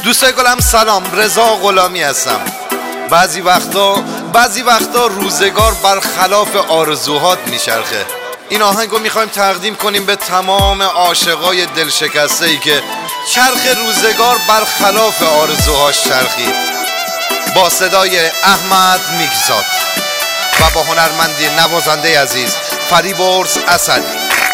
دوستای گلم سلام، رضا غلامی هستم. بعضی وقتا روزگار برخلاف آرزوهات میچرخه. این آهنگو میخوایم تقدیم کنیم به تمام عاشقای دلشکسته‌ای که چرخ روزگار برخلاف آرزوهاش چرخید. با صدای احمد میکزاد و با هنرمندی نوازنده عزیز فریبرز اسدی.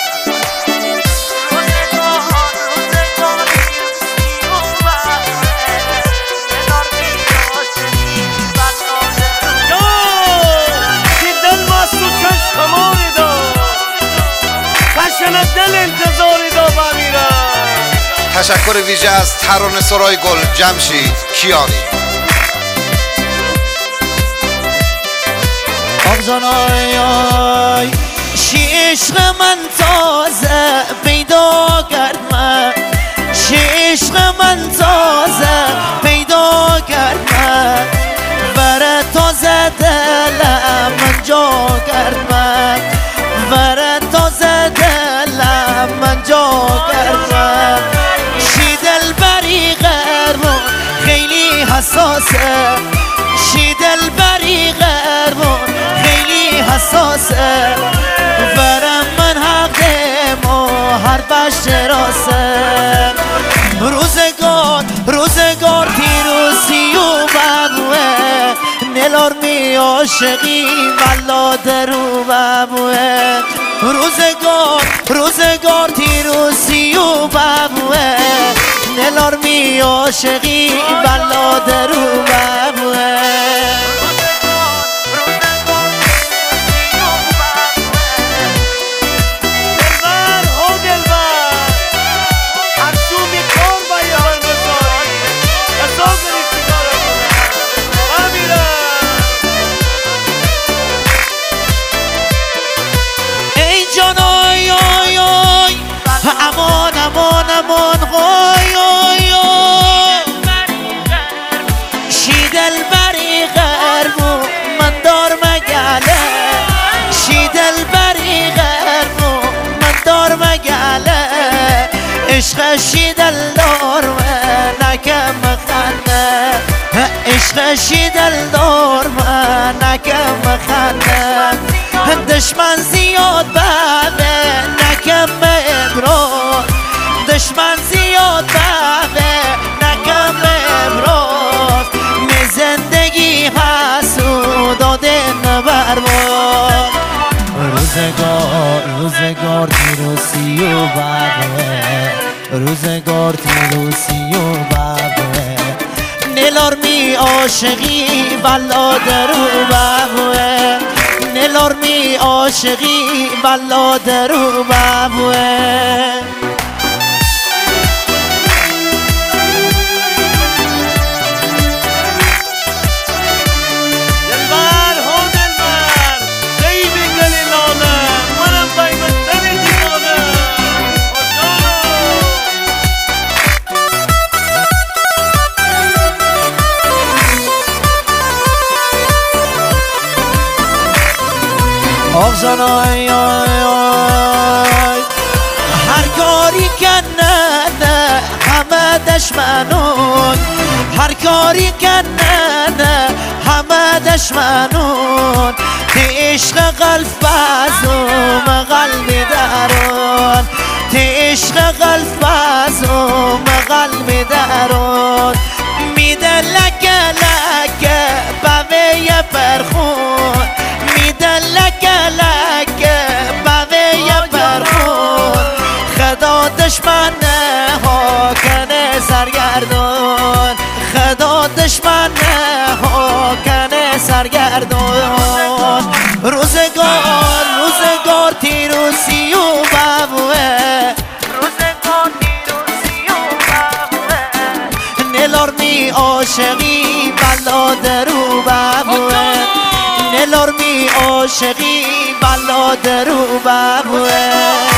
تشکر ویژه از ترانه سرای گل جمشید کیانی. آبزانای عشق من تازه پیدا کرد من، عشق من تازه پیدا کرد من، بره تازه دلم من جا کرد من، بره تازه دلم من جا کرد من. شی دلبری غربون خیلی حساسه، شی دلبری غربون خیلی حساسه، برم من حقم و هر بشت راسه. روزگار تیروسی و ببوه، نلار می عاشقی ولا درو ببوه. روزگار تیروسی و ببوه، نلار می عاشقی ولا درو ببوه. امان غای شی دلبری غربو من دار مگاله، شی دلبری غربو من دار مگاله، عشق شی دل دار و نکم خنده، عشق شی دل دار و نکم خنده. دشمن زیاد بابه نکم ابرار، دشمن زیاد بابه نکم ابرار، می زندگی حسود داده نبربار. روزگار تیروسی و بابه، روزگار تیروسی و بابه، نلار می عاشقی ولا درو بابه، نلار می عاشقی ولا درو بابه. آغزانای هر کاری کنن همه دشمنون، هر کاری کنن همه دشمنون، تی عشق قلب بازم قلبی درون، تی عشق قلب بازم قلبی درون. میده لکه لکه بوی پرخون، میده لکه لکه بوی پرخون، خدا دشمن ها کنه سرگردون، خدا دشمن ها کنه سرگردون. روزگار تیروسی و ببوه، روزگار تیروسی و ببوه، نلار می عاشقی ولا درو ببوه، نلار می عاشقی ولا درو ببوه.